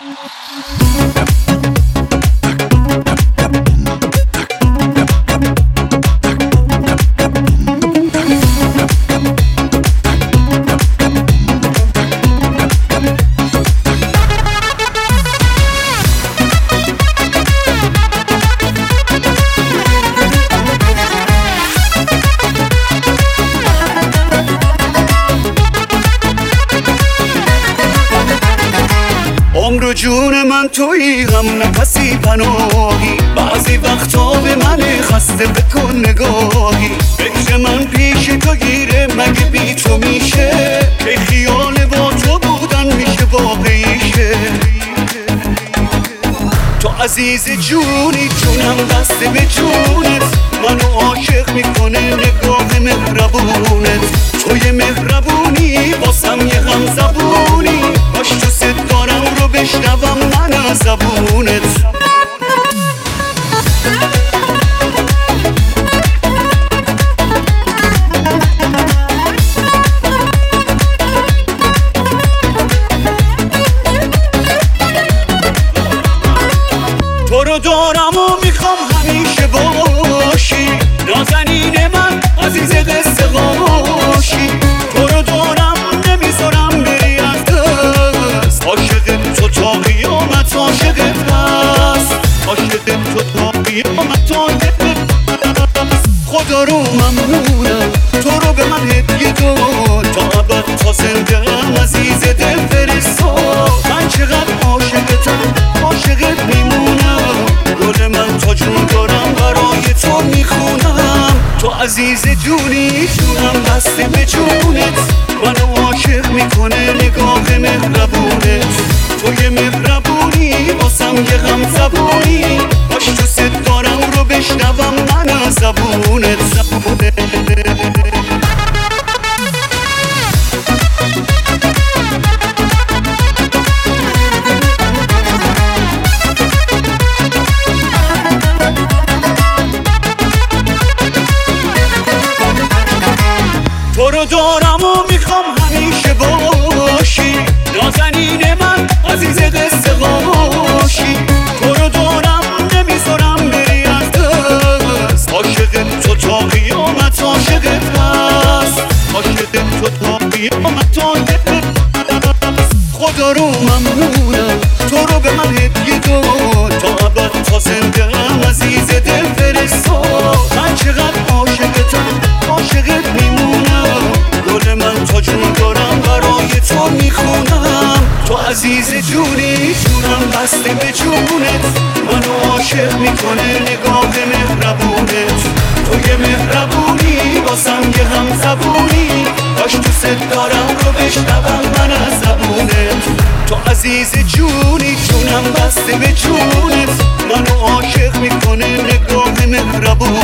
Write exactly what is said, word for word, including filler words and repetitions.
عمر جون من تویی، غم نفسی پناهی، بعضی وقتا به من خسته بکن نگاهی. فکر من پیش تو گیره، مگه بی تو میشه که خیال با تو بودن میشه واقعیشه. تو عزیز جونی، جونم دست به جونت، منو عاشق میکنه نگاه مهربونت. توی مهربونی واسم یه غم زبونی، باش تو ستارم رو بشنوم من از زبونت. تو رو دارم و میخوام همیشه باشی، نازنین من عزیز قصه باشی. تو رو دارم نمیذارم بری از دست، عاشق تو تا قیامت عاشقت هست، عاشق تو تا قیامت عاشقت هست. خدا رو ممنونم تو رو به من هدیه داد، تا ابد تا زنده‌ام عزیز دل فرستاد. من چقدر عاشقتم، عاشقت میمونم، گل من تا جون دارم برای تو میخونم. تو عزیز جونی، جونم بسته به جونت، منو عاشق میکنه نگاه مهربونت. تو یه مهربونی واسم یه غم زبونی، باش تو ستارم رو بشنوم من از زبونت. تو رو دارم و میخوام همیشه باشی، نازنین من عزیز قصه باشی. تو رو دارم نمیذارم بری از دست، عاشق تو تا قیامت عاشقت هست، عاشق تو تا قیامت عاشقت هست. خدا رو ممنونم تو رو به من هدیه داد، تا ابد تا زنده‌ام عزیز دل فرستاد. من چقدر عاشقتم، عاشقت میمونم، گل من تا جون دارم برای تو میخونم. تو عزیز جونی، جونم بسته به جونت، منو عاشق میکنه نگاه مهربونت. تو یه مهربونی واسم یه غم زبونی، باش تو ستارم رو بشنوم من از زبونت. تو عزیز جونی، جونم بسته به جونت، منو عاشق میکنه نگاه مهربونت.